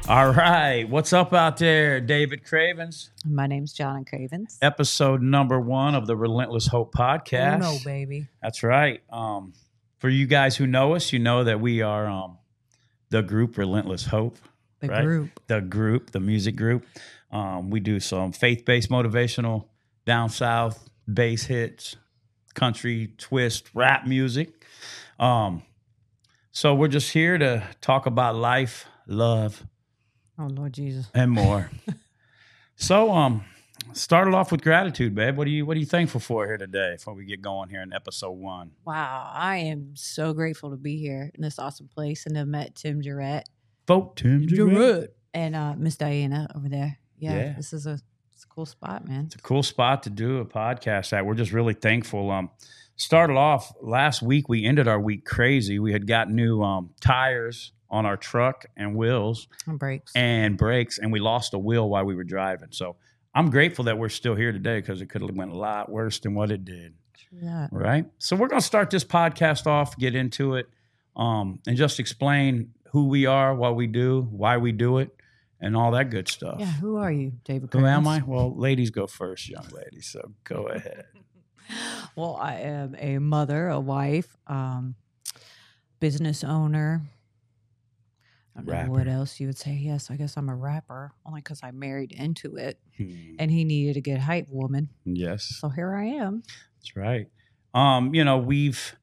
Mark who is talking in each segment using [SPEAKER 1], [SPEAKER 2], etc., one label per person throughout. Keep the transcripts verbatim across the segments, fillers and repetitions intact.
[SPEAKER 1] All right. What's up out there, David Cravens?
[SPEAKER 2] My name's John Cravens.
[SPEAKER 1] Episode number one of the Relentless Hope podcast.
[SPEAKER 2] Oh, no, baby.
[SPEAKER 1] That's right. Um, for you guys who know us, you know that we are um, the group Relentless Hope.
[SPEAKER 2] The
[SPEAKER 1] right?
[SPEAKER 2] group.
[SPEAKER 1] The group, the music group. Um, we do some faith-based motivational, down south, bass hits, country, twist, rap music. Um, so we're just here to talk about life, love,
[SPEAKER 2] Oh, Lord Jesus.
[SPEAKER 1] and more. so, um, started off with gratitude, babe. What are you What are you thankful for here today? Before we get going here in episode one.
[SPEAKER 2] Wow. I am so grateful to be here in this awesome place and to have met Tim Jarrett.
[SPEAKER 1] Vote Tim Jarrett.
[SPEAKER 2] And uh, Miss Diana over there. Yeah,
[SPEAKER 1] Yeah.
[SPEAKER 2] This is a, it's a cool spot, man.
[SPEAKER 1] It's a cool spot to do a podcast at. We're just really thankful. Um, started off last week. We ended our week crazy. We had got new um tires on our truck and wheels
[SPEAKER 2] And brakes.
[SPEAKER 1] and brakes, and we lost a wheel while we were driving. So I'm grateful that we're still here today because it could have went a lot worse than what it did.
[SPEAKER 2] True that.
[SPEAKER 1] Right. So we're going to start this podcast off, get into it, um, and just explain who we are, what we do, why we do it, and all that good stuff.
[SPEAKER 2] Yeah, who are you, David
[SPEAKER 1] Who am
[SPEAKER 2] Cravens?
[SPEAKER 1] I? Well, ladies go first, young ladies. So go ahead.
[SPEAKER 2] Well, I am a mother, a wife, um, business owner. I don't
[SPEAKER 1] Rapper.
[SPEAKER 2] know what else you would say. Yes, I guess I'm a rapper, only because I married into it,
[SPEAKER 1] Hmm.
[SPEAKER 2] and he needed a good hype woman.
[SPEAKER 1] Yes,
[SPEAKER 2] So here I am.
[SPEAKER 1] that's right. Um, you know, we've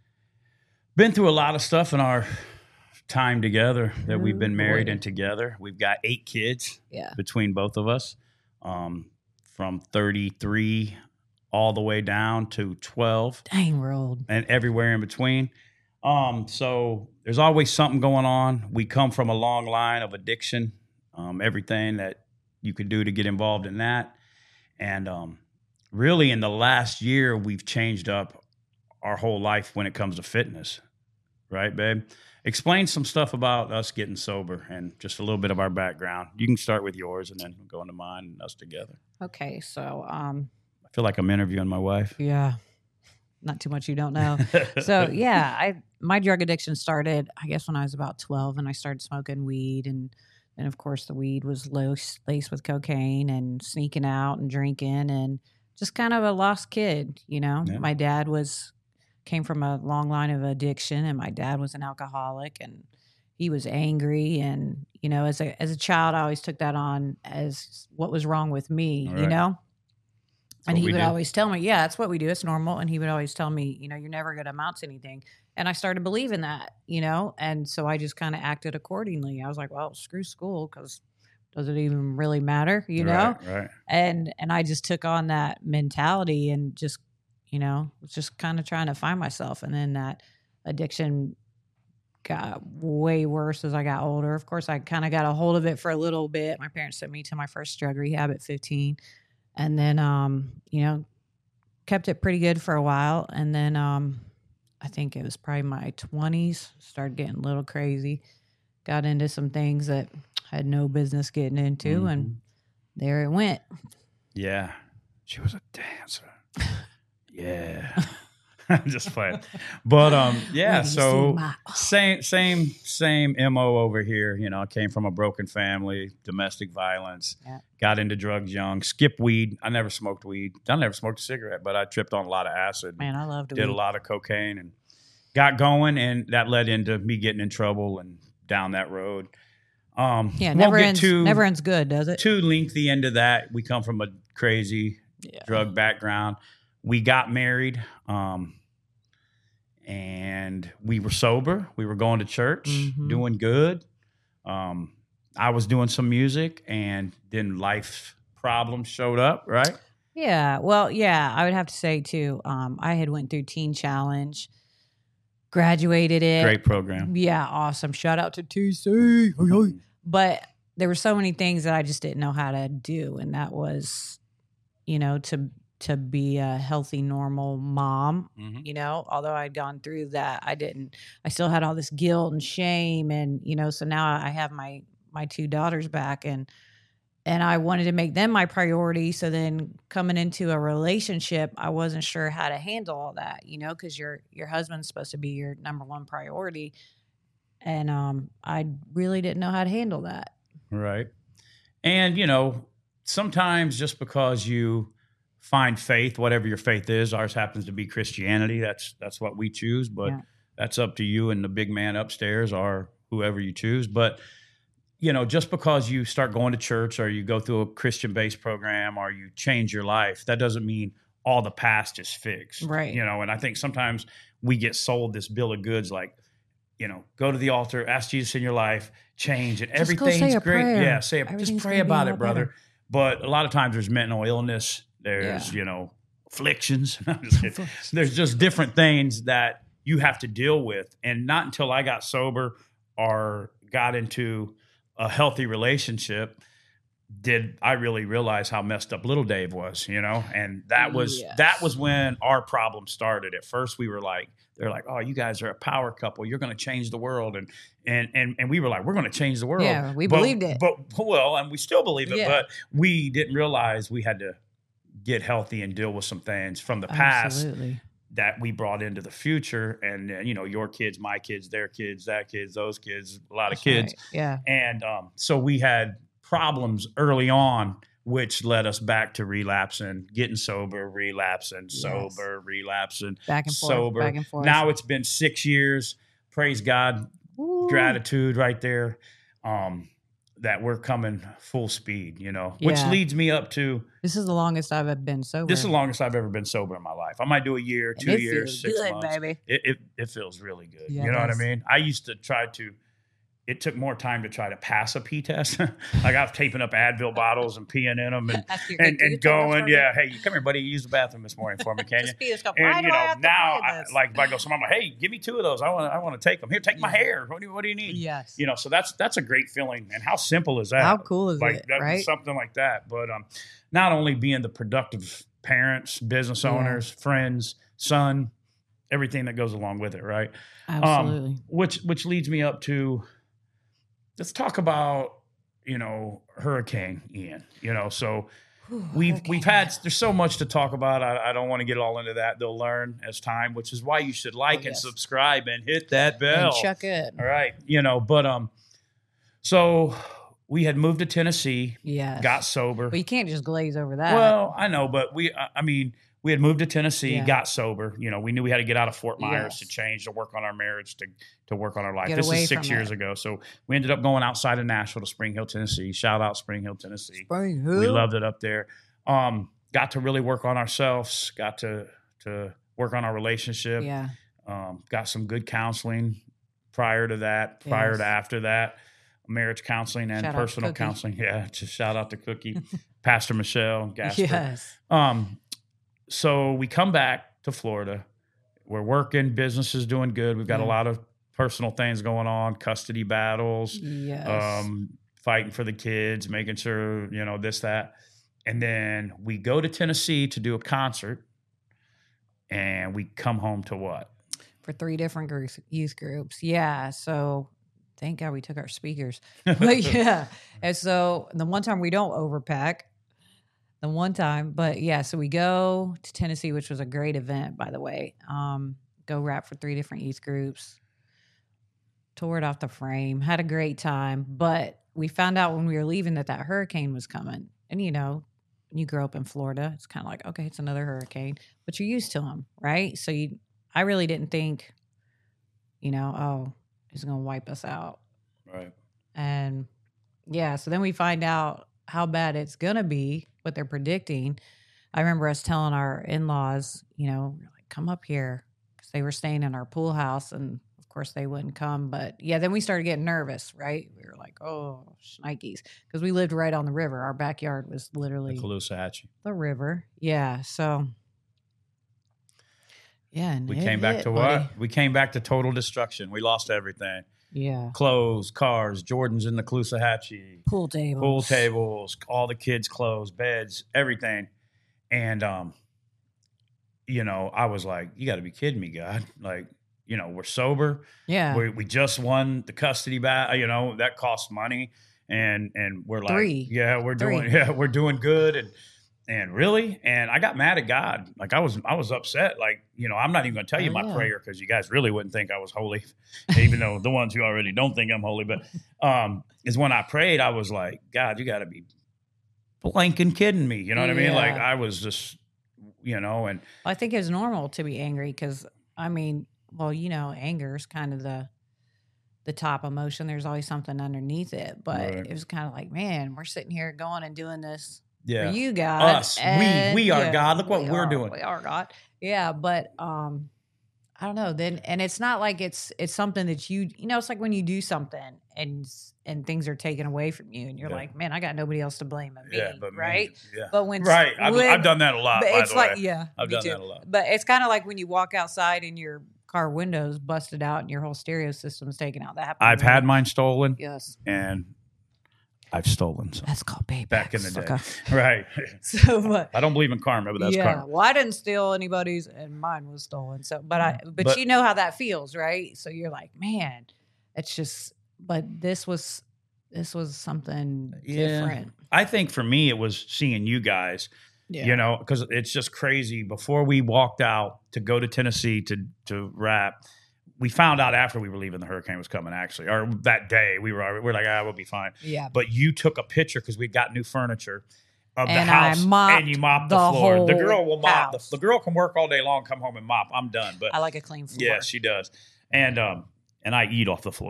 [SPEAKER 1] been through a lot of stuff in our time together that we've been
[SPEAKER 2] Oh,
[SPEAKER 1] married
[SPEAKER 2] boy.
[SPEAKER 1] and together. We've got eight kids
[SPEAKER 2] Yeah.
[SPEAKER 1] between both of us, um, from thirty-three all the way down to twelve.
[SPEAKER 2] Dang, we're old.
[SPEAKER 1] And everywhere in between. Um, so there's always something going on. We come from a long line of addiction, um, everything that you could do to get involved in that. And um, really in the last year, we've changed up our whole life when it comes to fitness. Right, babe? Explain some stuff about us getting sober and just a little bit of our background. You can start with yours and then go into mine and us together.
[SPEAKER 2] Okay, so um,
[SPEAKER 1] I feel like I'm interviewing my wife.
[SPEAKER 2] yeah, not too much you don't know. So yeah, I my drug addiction started, I guess, when I was about twelve, and I started smoking weed, and then of course the weed was laced, laced with cocaine, and sneaking out and drinking, and just kind of a lost kid. You know,
[SPEAKER 1] Yeah.
[SPEAKER 2] my dad was came from a long line of addiction, and my dad was an alcoholic, and he was angry, and you know, as a as a child, I always took that on as what was wrong with me.
[SPEAKER 1] All
[SPEAKER 2] You
[SPEAKER 1] right.
[SPEAKER 2] know. And
[SPEAKER 1] what
[SPEAKER 2] he
[SPEAKER 1] we
[SPEAKER 2] would
[SPEAKER 1] do.
[SPEAKER 2] always tell me, yeah, that's what we do. It's normal. And he would always tell me, you know, you're never going to amount to anything. And I started believing that, you know, and so I just kind of acted accordingly. I was like, well, screw school because does it even really matter, you know?
[SPEAKER 1] Right, right.
[SPEAKER 2] And and I just took on that mentality and just, you know, was just kind of trying to find myself. And then that addiction got way worse as I got older. Of course, I kind of got a hold of it for a little bit. My parents sent me to my first drug rehab at fifteen. And then, um, you know, kept it pretty good for a while. And then um, I think it was probably my twenties, started getting a little crazy. Got into some things that I had no business getting into.
[SPEAKER 1] Mhm.
[SPEAKER 2] And there it went.
[SPEAKER 1] Yeah. She was a dancer. Yeah. Just playing. But um yeah,
[SPEAKER 2] When you see
[SPEAKER 1] so
[SPEAKER 2] my-
[SPEAKER 1] same same same M O over here. You know, I came from a broken family, domestic violence,
[SPEAKER 2] Yeah.
[SPEAKER 1] got into drugs young, skipped weed. I never smoked weed. I never smoked a cigarette, but I tripped on a lot of acid.
[SPEAKER 2] Man, I loved it.
[SPEAKER 1] Did a lot of cocaine and got going, and that led into me getting in trouble and down that road. Um
[SPEAKER 2] Yeah,
[SPEAKER 1] won't
[SPEAKER 2] never
[SPEAKER 1] get
[SPEAKER 2] ends,
[SPEAKER 1] too,
[SPEAKER 2] never ends good, does it?
[SPEAKER 1] too lengthy into that. We come from a crazy
[SPEAKER 2] Yeah.
[SPEAKER 1] drug background. We got married, um, and we were sober. We were going to church,
[SPEAKER 2] Mhm.
[SPEAKER 1] doing good. Um, I was doing some music, and then life problems showed up, right?
[SPEAKER 2] Yeah. Well, yeah, I would have to say too, um, I had went through Teen Challenge, graduated it.
[SPEAKER 1] Great program.
[SPEAKER 2] Yeah, awesome. Shout out to T C. But there were so many things that I just didn't know how to do. And that was, you know, to to be a healthy, normal mom,
[SPEAKER 1] Mhm.
[SPEAKER 2] you know, although I'd gone through that, I didn't, I still had all this guilt and shame. And, you know, so now I have my, my two daughters back, and, and I wanted to make them my priority. So then coming into a relationship, I wasn't sure how to handle all that, you know, cause your, your husband's supposed to be your number one priority. And, um, I really didn't know how to handle that.
[SPEAKER 1] Right. And, you know, sometimes just because you find faith, whatever your faith is, ours happens to be Christianity. That's that's what we choose, but
[SPEAKER 2] Yeah.
[SPEAKER 1] that's up to you and the big man upstairs or whoever you choose. But, you know, just because you start going to church or you go through a Christian-based program or you change your life, that doesn't mean all the past is fixed.
[SPEAKER 2] Right.
[SPEAKER 1] You know, and I think sometimes we get sold this bill of goods like, you know, go to the altar, ask Jesus in your life, change, and
[SPEAKER 2] Just go
[SPEAKER 1] everything's
[SPEAKER 2] say a
[SPEAKER 1] great.
[SPEAKER 2] prayer.
[SPEAKER 1] Yeah, say it. Just
[SPEAKER 2] Everything's
[SPEAKER 1] pray
[SPEAKER 2] gonna be
[SPEAKER 1] about
[SPEAKER 2] a
[SPEAKER 1] it,
[SPEAKER 2] lot
[SPEAKER 1] brother.
[SPEAKER 2] better.
[SPEAKER 1] But a lot of times there's mental illness. There's,
[SPEAKER 2] Yeah.
[SPEAKER 1] you know, afflictions. I'm just kidding. There's just different things that you have to deal with. And not until I got sober or got into a healthy relationship did I really realize how messed up little Dave was, you know? And that was
[SPEAKER 2] Yes.
[SPEAKER 1] that was when our problem started. At first we were like, they're like, oh, you guys are a power couple. You're going to change the world. And, and, and, and we were like, we're going to change the world.
[SPEAKER 2] Yeah, we
[SPEAKER 1] But-
[SPEAKER 2] believed it.
[SPEAKER 1] But, well, and we still believe it,
[SPEAKER 2] Yeah.
[SPEAKER 1] but we didn't realize we had to get healthy and deal with some things from the past
[SPEAKER 2] Absolutely.
[SPEAKER 1] that we brought into the future. And, uh, you know, your kids, my kids, their kids, that kids, those kids, a lot of
[SPEAKER 2] That's
[SPEAKER 1] kids.
[SPEAKER 2] right. Yeah.
[SPEAKER 1] And um, so we had problems early on, which led us back to relapsing, getting sober, relapsing,
[SPEAKER 2] Yes.
[SPEAKER 1] sober, relapsing,
[SPEAKER 2] Back and forth.
[SPEAKER 1] sober.
[SPEAKER 2] Back and forth.
[SPEAKER 1] Now it's been six years. Praise God.
[SPEAKER 2] Ooh.
[SPEAKER 1] Gratitude right there. Um, that we're coming full speed, you know, which
[SPEAKER 2] Yeah.
[SPEAKER 1] leads me up to
[SPEAKER 2] This is the longest I've ever been sober.
[SPEAKER 1] this is the longest I've ever been sober in my life. I might do a year,
[SPEAKER 2] And
[SPEAKER 1] two
[SPEAKER 2] it
[SPEAKER 1] years,
[SPEAKER 2] feels
[SPEAKER 1] six
[SPEAKER 2] good,
[SPEAKER 1] months.
[SPEAKER 2] baby.
[SPEAKER 1] It, it it feels really good.
[SPEAKER 2] Yeah,
[SPEAKER 1] you
[SPEAKER 2] it
[SPEAKER 1] know what I
[SPEAKER 2] does.
[SPEAKER 1] mean? I used to try to. It took more time to try to pass a pee test. Like I was taping up Advil bottles and peeing in them and
[SPEAKER 2] Ask your
[SPEAKER 1] and,
[SPEAKER 2] kid, "Can you
[SPEAKER 1] and
[SPEAKER 2] take this
[SPEAKER 1] going,
[SPEAKER 2] for me?"
[SPEAKER 1] yeah. Hey, come here, buddy. Use the bathroom this morning for me, can you?
[SPEAKER 2] Just pee this cup.
[SPEAKER 1] And
[SPEAKER 2] Why
[SPEAKER 1] you
[SPEAKER 2] do I
[SPEAKER 1] know
[SPEAKER 2] have to
[SPEAKER 1] now,
[SPEAKER 2] pee
[SPEAKER 1] I,
[SPEAKER 2] this?
[SPEAKER 1] like if I go, so I'm like, hey, give me two of those. I want I want to take them. Here, take my
[SPEAKER 2] Yeah.
[SPEAKER 1] hair. What do you What do you need?
[SPEAKER 2] Yes.
[SPEAKER 1] You know, so that's that's a great feeling. And how simple is that?
[SPEAKER 2] How cool is
[SPEAKER 1] like
[SPEAKER 2] it,
[SPEAKER 1] that-
[SPEAKER 2] right?
[SPEAKER 1] Something like that. But um, not only being the productive parents, business
[SPEAKER 2] Yeah.
[SPEAKER 1] owners, friends, son, everything that goes along with it, right?
[SPEAKER 2] Absolutely.
[SPEAKER 1] Um, which which leads me up to let's talk about, you know, Hurricane Ian. You know, so
[SPEAKER 2] Whew,
[SPEAKER 1] we've
[SPEAKER 2] okay.
[SPEAKER 1] we've had there's so much to talk about. I, I don't want to get all into that. They'll learn as time, which is why you should like
[SPEAKER 2] Oh,
[SPEAKER 1] and
[SPEAKER 2] yes.
[SPEAKER 1] subscribe and hit that
[SPEAKER 2] And
[SPEAKER 1] bell.
[SPEAKER 2] chuck it.
[SPEAKER 1] All right, you know, but um, so we had moved to Tennessee,
[SPEAKER 2] Yes.
[SPEAKER 1] got sober.
[SPEAKER 2] But you can't just glaze over that.
[SPEAKER 1] Well, I know, but we, I I mean, we had moved to Tennessee,
[SPEAKER 2] Yeah.
[SPEAKER 1] got sober. You know, we knew we had to get out of Fort Myers
[SPEAKER 2] Yes.
[SPEAKER 1] to change, to work on our marriage, to to work on our life.
[SPEAKER 2] Get
[SPEAKER 1] This
[SPEAKER 2] away
[SPEAKER 1] is six
[SPEAKER 2] from
[SPEAKER 1] years
[SPEAKER 2] it.
[SPEAKER 1] ago. So we ended up going outside of Nashville to Spring Hill, Tennessee. Shout out Spring Hill, Tennessee.
[SPEAKER 2] Spring
[SPEAKER 1] We
[SPEAKER 2] Hill.
[SPEAKER 1] loved it up there. Um, got to really work on ourselves. Got to to work on our relationship.
[SPEAKER 2] Yeah.
[SPEAKER 1] Um, got some good counseling prior to that, prior
[SPEAKER 2] Yes.
[SPEAKER 1] to after that, marriage counseling and
[SPEAKER 2] Shout out to
[SPEAKER 1] personal
[SPEAKER 2] Cookie.
[SPEAKER 1] counseling. Yeah, just shout out to Cookie, Pastor Michelle Gasper.
[SPEAKER 2] Yes.
[SPEAKER 1] Um, so we come back to Florida. We're working, business is doing good. We've got
[SPEAKER 2] Yeah.
[SPEAKER 1] a lot of personal things going on, custody battles,
[SPEAKER 2] Yes.
[SPEAKER 1] um, fighting for the kids, making sure, you know, this, that. And then we go to Tennessee to do a concert, and we come home to what?
[SPEAKER 2] For three different groups, youth groups. Yeah. So thank God we took our speakers. But yeah. And so the one time we don't overpack, the one time, but yeah, so we go to Tennessee, which was a great event, by the way. Um, go rap for three different youth groups, tore it off the frame, had a great time. But we found out when we were leaving that that hurricane was coming. And, you know, when you grow up in Florida, it's kind of like, okay, it's another hurricane, but you're used to them, right? So you, I really didn't think, you know, oh, it's going to wipe us out.
[SPEAKER 1] Right.
[SPEAKER 2] And yeah, so then we find out how bad it's going to be, what they're predicting. I remember us telling our in-laws, you know, we're like, come up here, because they were staying in our pool house, and of course they wouldn't come. But yeah, then we started getting nervous, right? We were like, oh, shnikes, because we lived right on the river. Our backyard was literally
[SPEAKER 1] The Caloosahatchee.
[SPEAKER 2] the river. Yeah, so yeah, and
[SPEAKER 1] We
[SPEAKER 2] it
[SPEAKER 1] came back
[SPEAKER 2] hit,
[SPEAKER 1] to
[SPEAKER 2] buddy.
[SPEAKER 1] what? We came back to total destruction. We lost everything.
[SPEAKER 2] Yeah,
[SPEAKER 1] Clothes, cars, Jordans in the Caloosahatchee,
[SPEAKER 2] pool tables,
[SPEAKER 1] pool tables, all the kids' clothes, beds, everything. And, um, you know, I was like, you got to be kidding me, God. Like, you know, we're sober.
[SPEAKER 2] Yeah,
[SPEAKER 1] We, we just won the custody battle. You know, that costs money. And and we're like,
[SPEAKER 2] Three.
[SPEAKER 1] yeah, we're doing,
[SPEAKER 2] Three.
[SPEAKER 1] yeah, we're doing good. And and really, and I got mad at God. Like I was, I was upset. Like, you know, I'm not even going to tell you
[SPEAKER 2] Oh,
[SPEAKER 1] my
[SPEAKER 2] yeah.
[SPEAKER 1] prayer because you guys really wouldn't think I was holy, even though the ones who already don't think I'm holy. But um, is when I prayed, I was like, God, you got to be blanking kidding me. You know what I mean?
[SPEAKER 2] Yeah.
[SPEAKER 1] Like I was just, you know, and
[SPEAKER 2] I think it's normal to be angry because, I mean, well, you know, anger is kind of the the top emotion. There's always something underneath it, but
[SPEAKER 1] Right.
[SPEAKER 2] it was kind of like, man, we're sitting here going and doing this
[SPEAKER 1] yeah,
[SPEAKER 2] for you, God.
[SPEAKER 1] us,
[SPEAKER 2] and,
[SPEAKER 1] we, we are
[SPEAKER 2] yeah,
[SPEAKER 1] God. Look what
[SPEAKER 2] we
[SPEAKER 1] we're
[SPEAKER 2] are-
[SPEAKER 1] doing.
[SPEAKER 2] We are God. Yeah, but um, I don't know. Then, and it's not like it's it's something that you you know. It's like when you do something and and things are taken away from you, and you're
[SPEAKER 1] Yeah.
[SPEAKER 2] like, man, I got nobody else to blame but me,
[SPEAKER 1] Yeah, but me,
[SPEAKER 2] right?
[SPEAKER 1] yeah,
[SPEAKER 2] But when
[SPEAKER 1] right. I've,
[SPEAKER 2] when-
[SPEAKER 1] I've done that a lot.
[SPEAKER 2] but
[SPEAKER 1] by
[SPEAKER 2] it's
[SPEAKER 1] the
[SPEAKER 2] like,
[SPEAKER 1] way.
[SPEAKER 2] yeah,
[SPEAKER 1] I've
[SPEAKER 2] me
[SPEAKER 1] done
[SPEAKER 2] too.
[SPEAKER 1] that a lot.
[SPEAKER 2] But it's kind of like when you walk outside and your car windows busted out and your whole stereo system's taken out. That happened.
[SPEAKER 1] I've
[SPEAKER 2] to me.
[SPEAKER 1] had mine stolen,
[SPEAKER 2] yes.
[SPEAKER 1] and I've stolen some
[SPEAKER 2] That's called payback.
[SPEAKER 1] back in the day.
[SPEAKER 2] sucker.
[SPEAKER 1] Right.
[SPEAKER 2] So, but
[SPEAKER 1] I don't believe in karma, but that's
[SPEAKER 2] yeah,
[SPEAKER 1] karma.
[SPEAKER 2] well, I didn't steal anybody's, and mine was stolen. So, but I, but,
[SPEAKER 1] But-
[SPEAKER 2] you know how that feels, right? So you're like, man, it's just. But this was, this was something
[SPEAKER 1] Yeah.
[SPEAKER 2] different.
[SPEAKER 1] I think for me, it was seeing you guys.
[SPEAKER 2] Yeah.
[SPEAKER 1] You know, because it's just crazy. Before we walked out to go to Tennessee to to rap, we found out after we were leaving the hurricane was coming. Actually, or that day we were we are like, ah, we'll be fine.
[SPEAKER 2] Yeah.
[SPEAKER 1] But you took a picture because we got new furniture of
[SPEAKER 2] And
[SPEAKER 1] the
[SPEAKER 2] I
[SPEAKER 1] house,
[SPEAKER 2] mopped
[SPEAKER 1] and you mopped the,
[SPEAKER 2] the
[SPEAKER 1] floor. The
[SPEAKER 2] whole
[SPEAKER 1] girl will mop. The,
[SPEAKER 2] house.
[SPEAKER 1] the girl can work all day long, come home and mop. I'm done. But
[SPEAKER 2] I like a clean floor.
[SPEAKER 1] yeah, she does. And um, and I eat off the floor.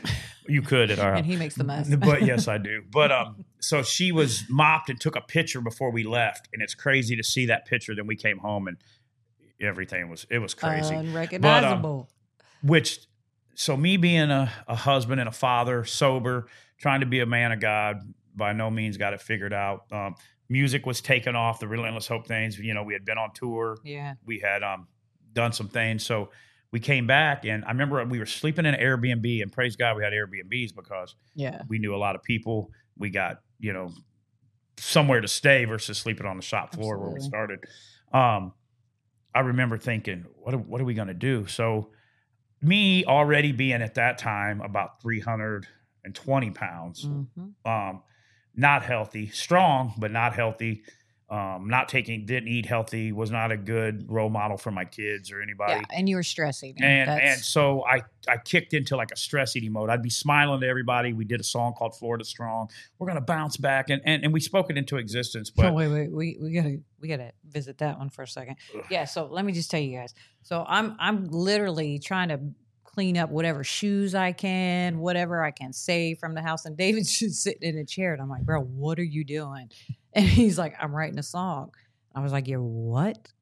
[SPEAKER 1] You could at our
[SPEAKER 2] And he makes the mess.
[SPEAKER 1] but yes, I do. But um, so she was mopped and took a picture before we left, and it's crazy to see that picture. Then we came home and everything was it was crazy.
[SPEAKER 2] Unrecognizable.
[SPEAKER 1] Which, so me being a, a husband and a father, sober, trying to be a man of God, by no means got it figured out. Um, music was taken off the Relentless Hope things. You know, we had been on tour.
[SPEAKER 2] yeah.
[SPEAKER 1] We had um done some things. So we came back, and I remember we were sleeping in an Airbnb, and praise God we had Airbnbs because
[SPEAKER 2] Yeah.
[SPEAKER 1] we knew a lot of people. We got, you know, somewhere to stay versus sleeping on the shop floor where we
[SPEAKER 2] Absolutely.
[SPEAKER 1] started. Um, I remember thinking, what are, what are we going to do? So me already being at that time about three hundred twenty pounds,
[SPEAKER 2] Mhm.
[SPEAKER 1] um, not healthy, strong, but not healthy. Um, not taking, didn't eat healthy, was not a good role model for my kids or anybody.
[SPEAKER 2] Yeah. And you were stressing.
[SPEAKER 1] And
[SPEAKER 2] That's,
[SPEAKER 1] and so I I kicked into like a stress eating mode. I'd be smiling to everybody. We did a song called Florida Strong. We're gonna bounce back, and and, and we spoke it into existence.
[SPEAKER 2] oh,
[SPEAKER 1] But
[SPEAKER 2] wait, wait, we we gotta we gotta visit that one for a second. Yeah, so let me just tell you guys. So I'm I'm literally trying to clean up whatever shoes I can, whatever I can save from the house. And David's just sitting in a chair, and I'm like, bro, what are you doing? And he's like, I'm writing a song. I was like, you're what?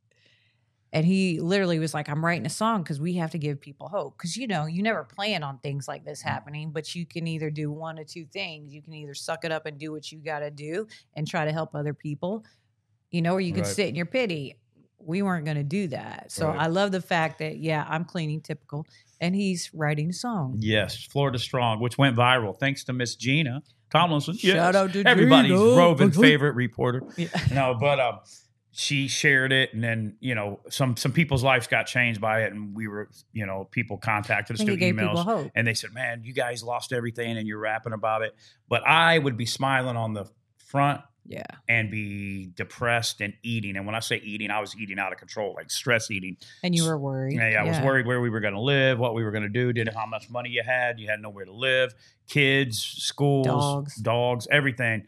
[SPEAKER 2] And he literally was like, I'm writing a song because we have to give people hope. Because, you know, you never plan on things like this happening, but you can either do one or two things. You can either suck it up and do what you got to do and try to help other people, you know, or you can
[SPEAKER 1] Right.
[SPEAKER 2] sit in your pity. We weren't going to do that. So
[SPEAKER 1] Right.
[SPEAKER 2] I love the fact that, yeah, I'm cleaning typical and he's writing a song.
[SPEAKER 1] yes, Florida Strong, which went viral thanks to Miss Gina Tomlinson. Yes.
[SPEAKER 2] Shout out to
[SPEAKER 1] everybody's
[SPEAKER 2] Gina.
[SPEAKER 1] roving favorite reporter.
[SPEAKER 2] Yeah.
[SPEAKER 1] No, but um, she shared it, and then you know some some people's lives got changed by it, and we were you know people contacted
[SPEAKER 2] I
[SPEAKER 1] us
[SPEAKER 2] think
[SPEAKER 1] through
[SPEAKER 2] it gave people
[SPEAKER 1] emails,
[SPEAKER 2] hope.
[SPEAKER 1] and they said, "Man, you guys lost everything, and you're rapping about it." But I would be smiling on the front
[SPEAKER 2] Yeah.
[SPEAKER 1] and be depressed and eating. And when I say eating, I was eating out of control, like stress eating.
[SPEAKER 2] And you were worried.
[SPEAKER 1] Yeah, yeah, I was worried where we were going to live, what we were going to do, did how much money you had. You had nowhere to live, kids, schools,
[SPEAKER 2] Dogs.
[SPEAKER 1] dogs, everything.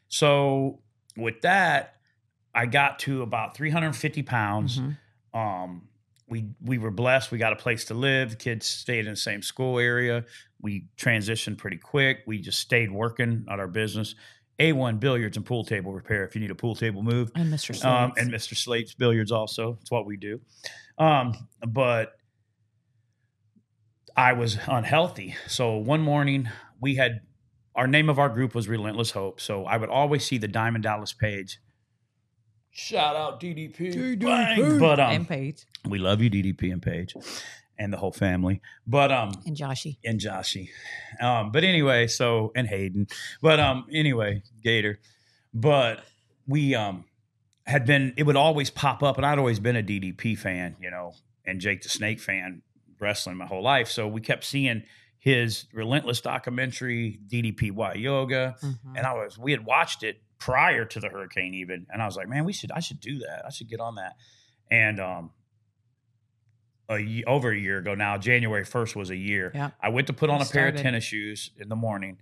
[SPEAKER 1] So with that, I got to about three hundred fifty pounds.
[SPEAKER 2] Mhm.
[SPEAKER 1] Um, we we were blessed. We got a place to live. The kids stayed in the same school area. We transitioned pretty quick. We just stayed working at our business. A one Billiards and Pool Table Repair. If you need a pool table moved,
[SPEAKER 2] And Mister Slates.
[SPEAKER 1] um, and Mister Slate's Billiards also. It's what we do. Um, but I was unhealthy. So one morning we had, our name of our group was Relentless Hope. So I would always see the Diamond Dallas page. Shout out D D P.
[SPEAKER 2] D D P.
[SPEAKER 1] Bang. But um,
[SPEAKER 2] and Paige.
[SPEAKER 1] we love you, D D P and Paige, and the whole family. But um,
[SPEAKER 2] And Joshy.
[SPEAKER 1] and Joshy. Um, but anyway, so and Hayden. But um, anyway, Gator. But we um had been, it would always pop up, and I'd always been a D D P fan, you know, and Jake the Snake fan, wrestling my whole life. So we kept seeing his Relentless documentary, D D P Y Yoga,
[SPEAKER 2] Mhm.
[SPEAKER 1] and I was we had watched it prior to the hurricane even. And I was like, man, we should, I should do that. I should get on that. And, um, a, over a year ago now, January first was a year.
[SPEAKER 2] Yeah.
[SPEAKER 1] I went to put on
[SPEAKER 2] It
[SPEAKER 1] a pair of
[SPEAKER 2] started.
[SPEAKER 1] tennis shoes in the morning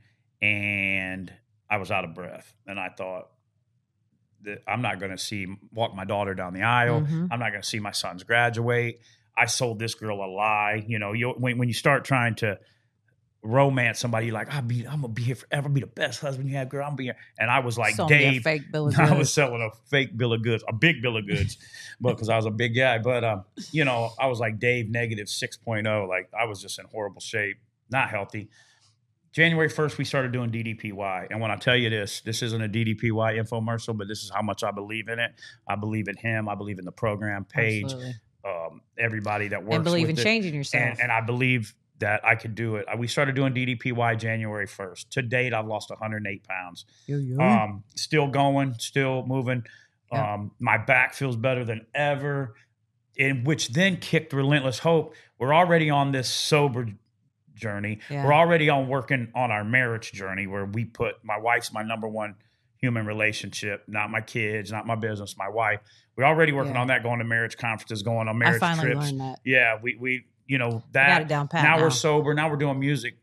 [SPEAKER 1] and I was out of breath. And I thought that I'm not going to see, walk my daughter down the aisle.
[SPEAKER 2] Mhm.
[SPEAKER 1] I'm not going to see my sons graduate. I sold this girl a lie. You know, you when, when you start trying to romance somebody, you're like, I'll be, I'm gonna be here forever, be the best husband you have, girl. I'm be here. And I was like,
[SPEAKER 2] Sold me a
[SPEAKER 1] Dave,
[SPEAKER 2] fake bill of
[SPEAKER 1] I was
[SPEAKER 2] goods.
[SPEAKER 1] selling a fake bill of goods, a big bill of goods, but because I was a big guy. But um, you know, I was like Dave negative six point oh. Like I was just in horrible shape, not healthy. January first, we started doing D D P Y. And when I tell you this, this isn't a D D P Y infomercial, but this is how much I believe in it. I believe in him. I believe in the program, Paige,
[SPEAKER 2] Absolutely.
[SPEAKER 1] um, everybody that works
[SPEAKER 2] And believe
[SPEAKER 1] with
[SPEAKER 2] in
[SPEAKER 1] it.
[SPEAKER 2] changing yourself.
[SPEAKER 1] And, and I believe that I could do it. We started doing D D P Y January first. To date, I've lost one hundred eight pounds.
[SPEAKER 2] Yo, yo.
[SPEAKER 1] Um, still going, still moving.
[SPEAKER 2] Yeah.
[SPEAKER 1] Um, my back feels better than ever, and which then kicked Relentless Hope. We're already on this sober journey.
[SPEAKER 2] Yeah.
[SPEAKER 1] We're already on working on our marriage journey where we put my wife's my number one human relationship, not my kids, not my business, my wife. We're already working
[SPEAKER 2] Yeah.
[SPEAKER 1] on that, going to marriage conferences, going on
[SPEAKER 2] I
[SPEAKER 1] marriage
[SPEAKER 2] finally
[SPEAKER 1] trips.
[SPEAKER 2] learned that.
[SPEAKER 1] Yeah, we we you know
[SPEAKER 2] I
[SPEAKER 1] that
[SPEAKER 2] got it down pat
[SPEAKER 1] now,
[SPEAKER 2] now.
[SPEAKER 1] we're sober. Now we're doing music.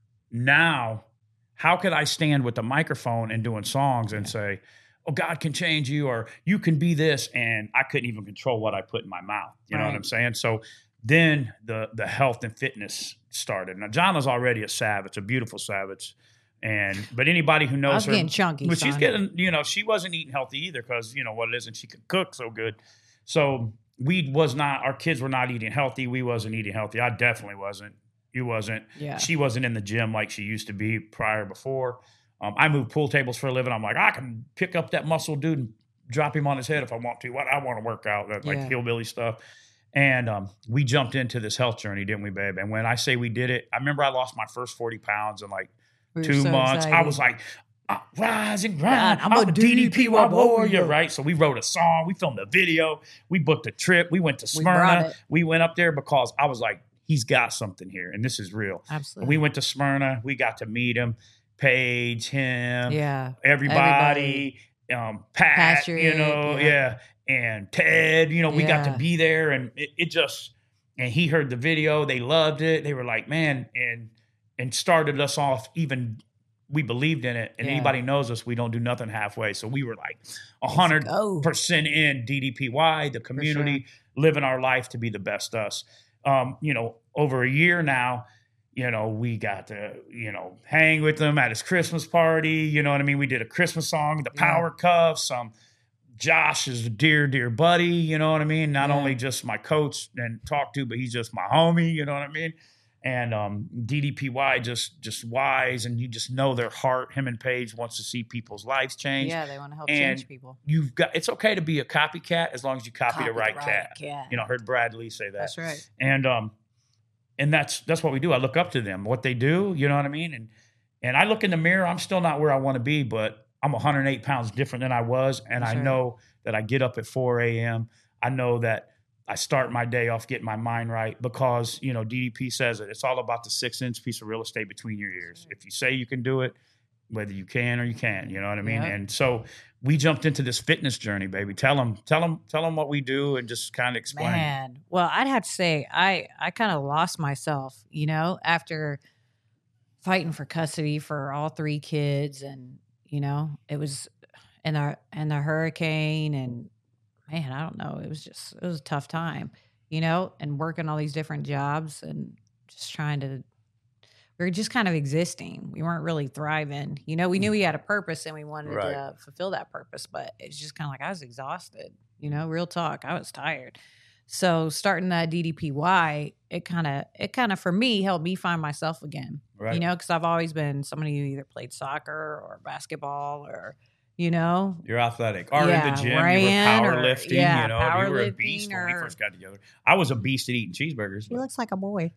[SPEAKER 1] Now, how could I stand with the microphone and doing songs and say, "Oh, God can change you," or "You can be this," and I couldn't even control what I put in my mouth. You know what
[SPEAKER 2] Right.
[SPEAKER 1] I'm saying? So then the the health and fitness started. Now, Jana's already a savage, a beautiful savage, and but anybody who
[SPEAKER 2] I
[SPEAKER 1] knows
[SPEAKER 2] was
[SPEAKER 1] her,
[SPEAKER 2] getting chunky.
[SPEAKER 1] but she's
[SPEAKER 2] son.
[SPEAKER 1] getting, you know, she wasn't eating healthy either because you know what it is, and she could cook so good. So we was not, our kids were not eating healthy. We wasn't eating healthy. I definitely wasn't. You wasn't.
[SPEAKER 2] Yeah.
[SPEAKER 1] She wasn't in the gym like she used to be prior before. Um, I move pool tables for a living. I'm like, I can pick up that muscle dude and drop him on his head if I want to. What I want to work out, that like
[SPEAKER 2] Yeah.
[SPEAKER 1] hillbilly stuff. And um, we jumped into this health journey, didn't we, babe? And when I say we did it, I remember I lost my first forty pounds in like
[SPEAKER 2] We were
[SPEAKER 1] two
[SPEAKER 2] so
[SPEAKER 1] months. I
[SPEAKER 2] excited.
[SPEAKER 1] was like, I rise and grind.
[SPEAKER 2] I'm
[SPEAKER 1] I'm,
[SPEAKER 2] a
[SPEAKER 1] a D D P Y warrior,
[SPEAKER 2] warrior.
[SPEAKER 1] right? So we wrote a song. We filmed a video. We booked a trip. We went to
[SPEAKER 2] We brought
[SPEAKER 1] Smyrna.
[SPEAKER 2] it.
[SPEAKER 1] We went up there because I was like, he's got something here, and this is real.
[SPEAKER 2] Absolutely.
[SPEAKER 1] We went to Smyrna. We got to meet him, Paige, him,
[SPEAKER 2] yeah.
[SPEAKER 1] everybody, um, Pat,
[SPEAKER 2] Patrick,
[SPEAKER 1] you know,
[SPEAKER 2] yeah.
[SPEAKER 1] yeah. and Ted. You know, we got
[SPEAKER 2] Yeah.
[SPEAKER 1] to be there, and it, it just, and he heard the video. They loved it. They were like, man, and and started us off even. We believed in it, and
[SPEAKER 2] Yeah.
[SPEAKER 1] anybody knows us, we don't do nothing halfway. So we were like a hundred
[SPEAKER 2] go.
[SPEAKER 1] percent in D D P Y, the community, living our life to be the best us. Um, you know, over a year now, you know, we got to, you know, hang with him at his Christmas party. You know what I mean? We did a Christmas song, the
[SPEAKER 2] Yeah.
[SPEAKER 1] Power Cuffs. Um, Josh is a dear, dear buddy. You know what I mean? Not
[SPEAKER 2] Yeah.
[SPEAKER 1] only just my coach and talk to, but he's just my homie. You know what I mean? And um, D D P Y just just wise, and you just know their heart. Him and Paige wants to see people's lives change.
[SPEAKER 2] Yeah, they want to help
[SPEAKER 1] And
[SPEAKER 2] change people.
[SPEAKER 1] You've got, it's okay to be a copycat as long as you copy, the right, cat.
[SPEAKER 2] cat.
[SPEAKER 1] You know, I heard Brad Lee say that.
[SPEAKER 2] That's right.
[SPEAKER 1] And um, and that's that's what we do. I look up to them, what they do. You know what I mean? And and I look in the mirror. I'm still not where I want to be, but I'm one hundred eight pounds different than I was, and
[SPEAKER 2] That's
[SPEAKER 1] I
[SPEAKER 2] right.
[SPEAKER 1] know that I get up at four a.m. I know that I start my day off getting my mind right because, you know, D D P says it. It's all about the six-inch piece of real estate between your ears. If you say you can do it, whether you can or you can't, you know what I mean?
[SPEAKER 2] Yep.
[SPEAKER 1] And so we jumped into this fitness journey, baby. Tell them, tell them, tell them what we do and just kind of explain.
[SPEAKER 2] Man, well, I'd have to say I I kind of lost myself, you know, after fighting for custody for all three kids, and you know, it was and the and the hurricane, and man, I don't know, it was just it was a tough time, you know, and working all these different jobs and just trying to. We were just kind of existing. We weren't really thriving. You know, we knew we had a purpose and we wanted
[SPEAKER 1] Right.
[SPEAKER 2] to fulfill that purpose, but it's just kind of like I was exhausted, you know, real talk. I was tired. So starting that D D P Y, it kind of, it kind of for me helped me find myself again,
[SPEAKER 1] Right.
[SPEAKER 2] you know, because I've always been somebody who either played soccer or basketball or, you know,
[SPEAKER 1] You're athletic. Or in
[SPEAKER 2] Yeah,
[SPEAKER 1] the gym, you
[SPEAKER 2] ran
[SPEAKER 1] were
[SPEAKER 2] or-
[SPEAKER 1] powerlifting.
[SPEAKER 2] yeah,
[SPEAKER 1] you know, you were a
[SPEAKER 2] powerlifting
[SPEAKER 1] beast when we
[SPEAKER 2] or-
[SPEAKER 1] first got together. I was a beast at eating cheeseburgers.
[SPEAKER 2] he
[SPEAKER 1] but-
[SPEAKER 2] looks like a boy.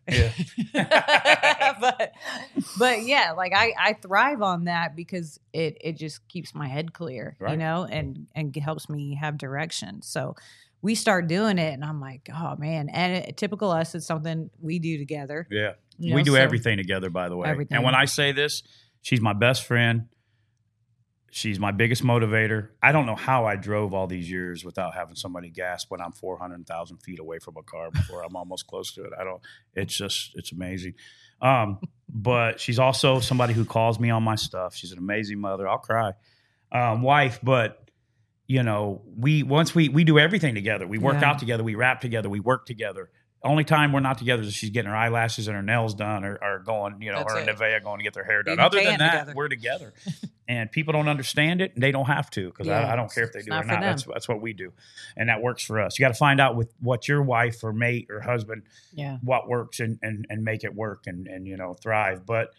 [SPEAKER 1] Yeah.
[SPEAKER 2] but but yeah, like I, I thrive on that because it it just keeps my head clear, you
[SPEAKER 1] Right.
[SPEAKER 2] know, and and helps me have direction. So we start doing it, and I'm like, oh man, and it, typical us, it's something we do together.
[SPEAKER 1] Yeah.
[SPEAKER 2] you
[SPEAKER 1] We
[SPEAKER 2] know,
[SPEAKER 1] do
[SPEAKER 2] so-
[SPEAKER 1] everything together, by the way.
[SPEAKER 2] Everything.
[SPEAKER 1] And when I say this, she's my best friend. she's my biggest motivator. I don't know how I drove all these years without having somebody gasp when I'm four hundred thousand feet away from a car before I'm almost close to it. I don't, it's just, it's amazing. Um, but she's also somebody who calls me on my stuff. She's an amazing mother. I'll cry. Um, wife, but you know, we, once we, we do everything together, we work
[SPEAKER 2] Yeah.
[SPEAKER 1] out together, we rap together, we work together. Only time we're not together is if she's getting her eyelashes and her nails done or, or going, you know,
[SPEAKER 2] That's
[SPEAKER 1] her
[SPEAKER 2] it.
[SPEAKER 1] and Nevaeh going to get their hair done.
[SPEAKER 2] Eating
[SPEAKER 1] Other than
[SPEAKER 2] pan
[SPEAKER 1] that,
[SPEAKER 2] together.
[SPEAKER 1] we're together. And people don't understand it, and they don't have to because
[SPEAKER 2] Yeah,
[SPEAKER 1] I, I don't care if they
[SPEAKER 2] it's
[SPEAKER 1] do
[SPEAKER 2] not
[SPEAKER 1] or
[SPEAKER 2] for
[SPEAKER 1] not.
[SPEAKER 2] them.
[SPEAKER 1] That's that's what we do, and that works for us. You got to find out with what your wife or mate or husband
[SPEAKER 2] Yeah.
[SPEAKER 1] what works and and and make it work and and you know thrive. But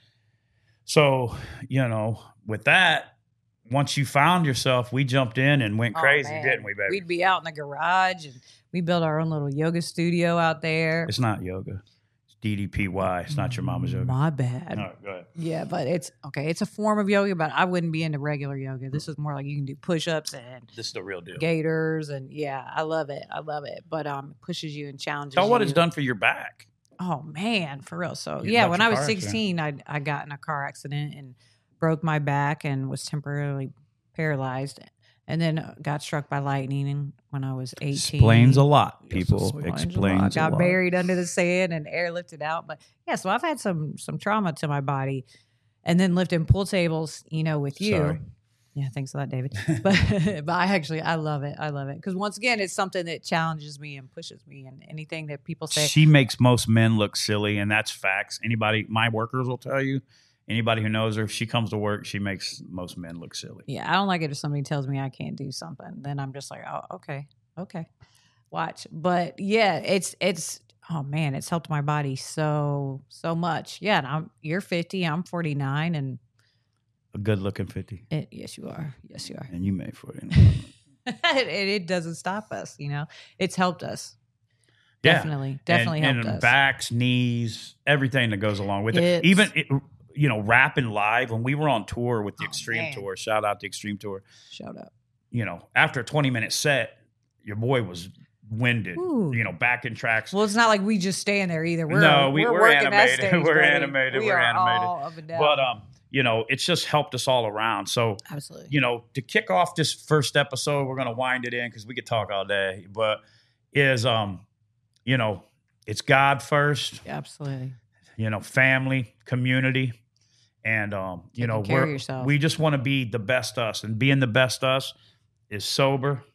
[SPEAKER 1] so you know, with that, once you found yourself, we jumped in and went
[SPEAKER 2] Oh,
[SPEAKER 1] crazy,
[SPEAKER 2] man.
[SPEAKER 1] didn't we, baby?
[SPEAKER 2] We'd be out in the garage and we built our own little yoga studio out there.
[SPEAKER 1] It's not yoga. It's D D P Y. It's not your mama's yoga.
[SPEAKER 2] My bad.
[SPEAKER 1] No, go ahead.
[SPEAKER 2] Yeah, but it's okay. It's a form of yoga, but I wouldn't be into regular yoga. This is more like you can do push-ups and
[SPEAKER 1] This is the real deal.
[SPEAKER 2] gators, and yeah, I love it. I love it. But um, it pushes you and challenges.
[SPEAKER 1] Tell what
[SPEAKER 2] you.
[SPEAKER 1] it's done for your back.
[SPEAKER 2] Oh man, for real. So
[SPEAKER 1] You
[SPEAKER 2] yeah,
[SPEAKER 1] left
[SPEAKER 2] when
[SPEAKER 1] your
[SPEAKER 2] I was
[SPEAKER 1] car accident.
[SPEAKER 2] sixteen, I I got in a car accident and broke my back and was temporarily paralyzed, and then uh, got struck by lightning. And when I was eighteen,
[SPEAKER 1] Explains a lot,
[SPEAKER 2] Yes,
[SPEAKER 1] people.
[SPEAKER 2] explains a lot.
[SPEAKER 1] Explains a
[SPEAKER 2] Got
[SPEAKER 1] lot.
[SPEAKER 2] buried under the sand and airlifted out. But yeah, so I've had some some trauma to my body, and then lifting pool tables, you know, with you.
[SPEAKER 1] Sorry.
[SPEAKER 2] Yeah, thanks for that, David. But but I actually I love it. I love it because once again, it's something that challenges me and pushes me, and anything that people say.
[SPEAKER 1] She makes most men look silly, and that's facts. Anybody, my workers will tell you. Anybody who knows her, if she comes to work, she makes most men look silly.
[SPEAKER 2] Yeah, I don't like it if somebody tells me I can't do something. Then I'm just like, oh, okay, okay, watch. But yeah, it's it's oh man, it's helped my body so so much. Yeah, and I'm you're fifty, I'm forty-nine, and
[SPEAKER 1] A good-looking fifty,
[SPEAKER 2] it, yes, you are, yes, you are.
[SPEAKER 1] and you made forty.
[SPEAKER 2] and it doesn't stop us. You know, it's helped us.
[SPEAKER 1] Yeah.
[SPEAKER 2] Definitely, definitely
[SPEAKER 1] and,
[SPEAKER 2] helped
[SPEAKER 1] and
[SPEAKER 2] us.
[SPEAKER 1] backs, knees, everything that goes along with it.
[SPEAKER 2] Hips.
[SPEAKER 1] Even it, you know, rapping live when we were on tour with the
[SPEAKER 2] Oh,
[SPEAKER 1] Extreme
[SPEAKER 2] man.
[SPEAKER 1] Tour. Shout out the Extreme Tour.
[SPEAKER 2] Shut up.
[SPEAKER 1] You know, after a twenty minute set, your boy was winded.
[SPEAKER 2] Ooh.
[SPEAKER 1] You know, back in tracks.
[SPEAKER 2] Well, it's not like we just stand there either. We're,
[SPEAKER 1] No, we-
[SPEAKER 2] we're,
[SPEAKER 1] we're
[SPEAKER 2] working that
[SPEAKER 1] animated.
[SPEAKER 2] stage,
[SPEAKER 1] We're
[SPEAKER 2] buddy.
[SPEAKER 1] animated.
[SPEAKER 2] We
[SPEAKER 1] We're
[SPEAKER 2] are
[SPEAKER 1] animated.
[SPEAKER 2] all up and down.
[SPEAKER 1] but um, you know, it's just helped us all around. So
[SPEAKER 2] absolutely.
[SPEAKER 1] you know, to kick off this first episode, we're gonna wind it in because we could talk all day. But is um, you know, it's God first.
[SPEAKER 2] Absolutely.
[SPEAKER 1] You know, family, community, and um, you
[SPEAKER 2] Taking
[SPEAKER 1] know,
[SPEAKER 2] care of
[SPEAKER 1] we're,
[SPEAKER 2] yourself.
[SPEAKER 1] we just want to be the best us, and being the best us is sober,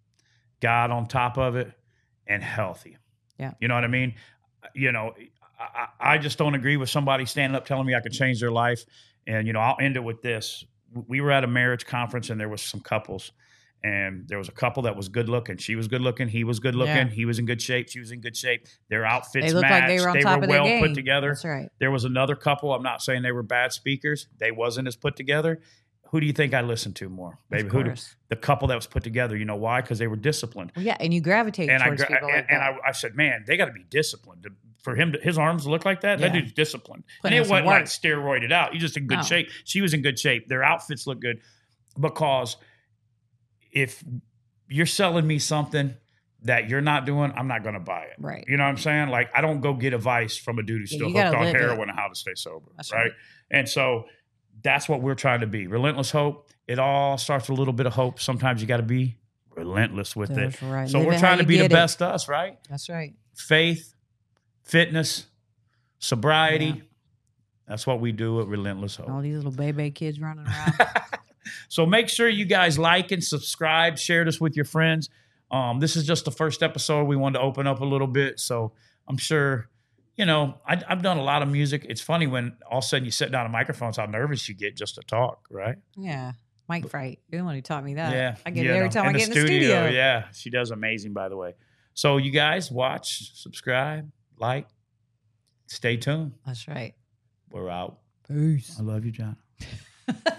[SPEAKER 1] God on top of it, and healthy.
[SPEAKER 2] Yeah.
[SPEAKER 1] You know what I mean? You know, I, I I just don't agree with somebody standing up telling me I can change their life. And, you know, I'll end it with this. We were at a marriage conference and there was some couples, and there was a couple that was good looking. She was good looking. He was good looking.
[SPEAKER 2] Yeah.
[SPEAKER 1] He was in good shape. She was in good shape. Their outfits
[SPEAKER 2] They looked
[SPEAKER 1] matched.
[SPEAKER 2] like they were on top of their
[SPEAKER 1] well
[SPEAKER 2] game.
[SPEAKER 1] put together.
[SPEAKER 2] That's right.
[SPEAKER 1] There was another couple. I'm not saying they were bad speakers. They wasn't as put together. Who do you think I listened to more, baby?
[SPEAKER 2] Of
[SPEAKER 1] Who do,
[SPEAKER 2] course.
[SPEAKER 1] the couple that was put together. You know why? Because they were disciplined.
[SPEAKER 2] Well, yeah, and you gravitate
[SPEAKER 1] And I
[SPEAKER 2] towards
[SPEAKER 1] gra-
[SPEAKER 2] people
[SPEAKER 1] and,
[SPEAKER 2] like
[SPEAKER 1] and
[SPEAKER 2] that.
[SPEAKER 1] I, I said, man, they got to be disciplined. To- For him, to, his arms to look like that, that
[SPEAKER 2] Yeah.
[SPEAKER 1] dude's disciplined.
[SPEAKER 2] Putting
[SPEAKER 1] and
[SPEAKER 2] in
[SPEAKER 1] it
[SPEAKER 2] some
[SPEAKER 1] wasn't like
[SPEAKER 2] work.
[SPEAKER 1] steroided out. He's just in good
[SPEAKER 2] No.
[SPEAKER 1] shape. She was in good shape. Their outfits look good. Because if you're selling me something that you're not doing, I'm not going to buy it.
[SPEAKER 2] Right.
[SPEAKER 1] You know what I'm saying? Like, I don't go get advice from a dude who's
[SPEAKER 2] Yeah,
[SPEAKER 1] still
[SPEAKER 2] you
[SPEAKER 1] hooked
[SPEAKER 2] gotta
[SPEAKER 1] on
[SPEAKER 2] live it.
[SPEAKER 1] heroin and how to stay sober.
[SPEAKER 2] That's
[SPEAKER 1] right?
[SPEAKER 2] right.
[SPEAKER 1] And so that's what we're trying to be. Relentless hope. It all starts with a little bit of hope. Sometimes you got to be relentless with
[SPEAKER 2] That's
[SPEAKER 1] it.
[SPEAKER 2] right.
[SPEAKER 1] So
[SPEAKER 2] Live
[SPEAKER 1] we're
[SPEAKER 2] it how
[SPEAKER 1] trying to
[SPEAKER 2] you
[SPEAKER 1] be the
[SPEAKER 2] get it.
[SPEAKER 1] best us, right?
[SPEAKER 2] That's right.
[SPEAKER 1] Faith, fitness, sobriety.
[SPEAKER 2] Yeah.
[SPEAKER 1] That's what we do at Relentless Hope.
[SPEAKER 2] All these little baby kids running around.
[SPEAKER 1] So make sure you guys like and subscribe, share this with your friends. Um, this is just the first episode. We wanted to open up a little bit. So I'm sure, you know, I, I've done a lot of music. It's funny when all of a sudden you sit down a microphone, how nervous you get just to talk, right?
[SPEAKER 2] Yeah. Mike Fright. You're the one who taught me that.
[SPEAKER 1] Yeah.
[SPEAKER 2] I get
[SPEAKER 1] you
[SPEAKER 2] it every
[SPEAKER 1] know,
[SPEAKER 2] time I
[SPEAKER 1] in
[SPEAKER 2] get in the studio.
[SPEAKER 1] Yeah. She does amazing, by the way. So you guys watch, subscribe, like, stay tuned.
[SPEAKER 2] That's right.
[SPEAKER 1] We're out.
[SPEAKER 2] Peace.
[SPEAKER 1] I love you, John.